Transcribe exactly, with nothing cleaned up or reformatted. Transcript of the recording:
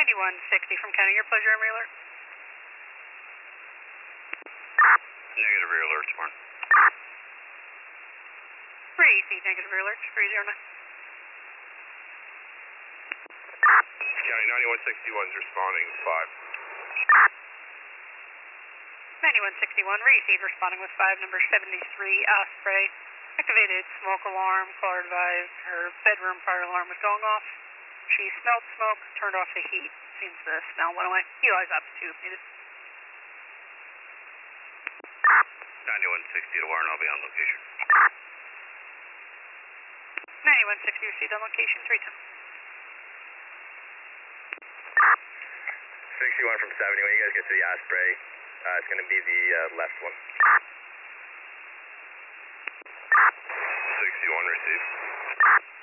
ninety-one sixty from County, your pleasure, Emery Alert. Negative rear alert, Sparn. Receive negative rear alert, three zero nine. County ninety-one sixty-one is responding with five. ninety-one sixty-one, receive responding with five, number seventy-three, Osprey. Activated smoke alarm, caller advised her bedroom fire alarm was going off. She smelled smoke, turned off the heat. Seems the smell went away. Eli's up too if needed. ninety-one sixty to Warren, I'll be on location. ninety-one sixty received on location, three ten. sixty-one from seventy, when you guys get to the Osprey, uh, it's going to be the uh, left one. sixty-one received.